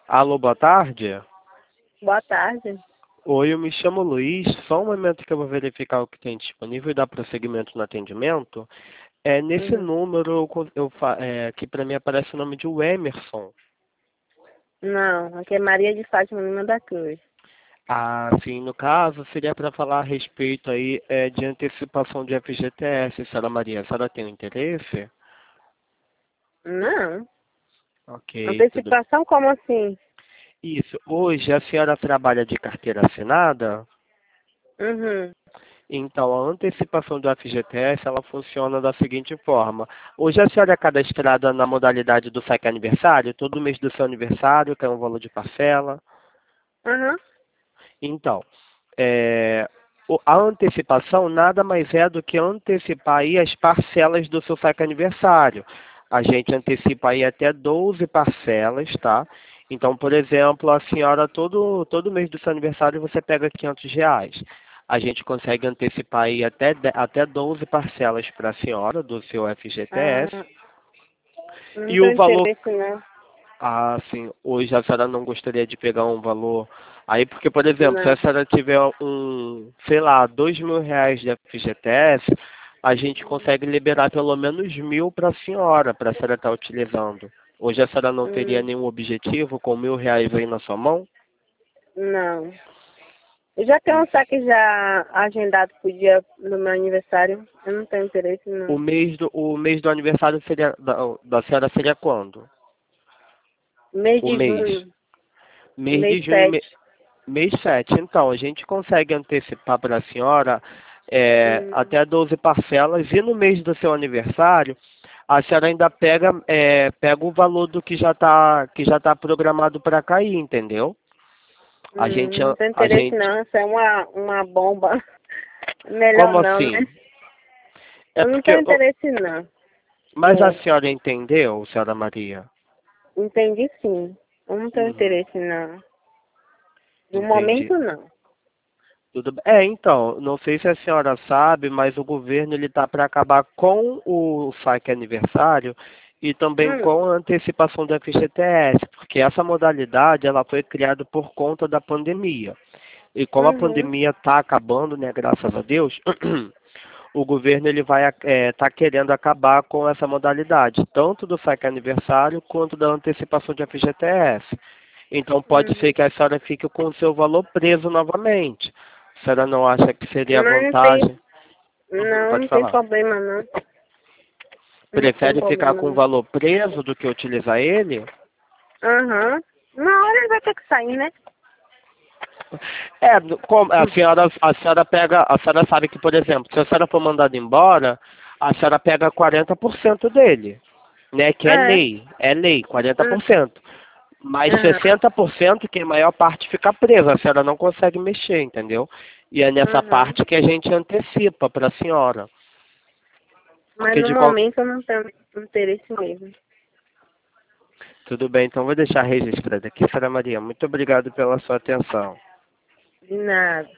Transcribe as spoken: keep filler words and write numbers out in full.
Alô, boa tarde. Boa tarde. Oi, eu me chamo Luiz. Só um momento que eu vou verificar o que tem disponível e dar prosseguimento no atendimento. É, nesse Uhum. número, eu, con- eu, fa- é, aqui para mim aparece o nome de Emerson. Não, aqui é Maria de Fátima Lima da Cruz. Ah, sim, no caso, seria para falar a respeito aí é, de antecipação de F G T S, senhora Maria. A senhora tem um interesse? Não. Ok, tudo. Antecipação como assim? Isso. Hoje a senhora trabalha de carteira assinada? Uhum. Então, a antecipação do F G T S, ela funciona da seguinte forma. Hoje a senhora é cadastrada na modalidade do saque aniversário, todo mês do seu aniversário tem um valor de parcela. Uhum. Então, é, o- a antecipação nada mais é do que antecipar aí as parcelas do seu saque aniversário. A gente antecipa aí até doze parcelas, tá? Então, por exemplo, a senhora, todo, todo mês do seu aniversário, você pega quinhentos reais. A gente consegue antecipar aí até, de- até doze parcelas para a senhora do seu F G T S. Ah, não E o tenho valor, interesse não. ah, sim, hoje a senhora não gostaria de pegar um valor. Aí, porque, por exemplo, se a Não. senhora tiver um, sei lá, dois mil reais de F G T S, a gente consegue liberar pelo menos mil para a senhora, para a senhora estar utilizando. Hoje a senhora não teria Hum, nenhum objetivo com mil reais aí na sua mão? não. Eu já tenho um saque já agendado pro dia do meu aniversário. Eu não tenho interesse O não. mês do, o mês do aniversário seria, da, da senhora seria quando? Mês O de mês. junho, Mês mês de junho, sete. me- mês sete. Então, a gente consegue antecipar para a senhora é, Hum, até doze parcelas e no mês do seu aniversário, a senhora ainda pega, é, pega o valor do que já está que já tá programado para cair, entendeu? A gente, hum, não tenho a interesse gente, não. Isso é uma, uma bomba. Melhor como não, né? assim? É Eu não porque, tenho ó, interesse não. mas a É. senhora entendeu, senhora Maria? Entendi sim. Eu não tenho Uhum, interesse não. No entendi. momento não. Tudo bem. É, então, não sei se a senhora sabe, mas o governo ele está para acabar com o saque aniversário e também Hum, com a antecipação do F G T S, porque essa modalidade ela foi criada por conta da pandemia. E como a uhum, pandemia está acabando, né, graças a Deus, o governo ele vai estar querendo acabar com essa modalidade, tanto do saque aniversário quanto da antecipação de F G T S. Então pode ser uhum. que a senhora fique com o seu valor preso novamente. A senhora não acha que seria Mas não tem, vantagem? Uhum, não, pode não tem falar. problema não. Não tem Prefere ficar problema com o não. valor preso do que utilizar ele? Aham. Na hora ele vai ter que sair, né? É, como a senhora, a senhora pega, a senhora sabe que, por exemplo, se a senhora for mandada embora, a senhora pega quarenta por cento dele, né? Que é É. lei, é lei, quarenta por Hum, cento. Mas Aham. sessenta por cento que a maior parte fica presa, a senhora não consegue mexer, entendeu? E é nessa Aham. parte que a gente antecipa para a senhora. Mas Porque no de qual... momento eu não tenho interesse mesmo. Tudo bem, então vou deixar registrado aqui, senhora Maria. Muito obrigado pela sua atenção. De nada.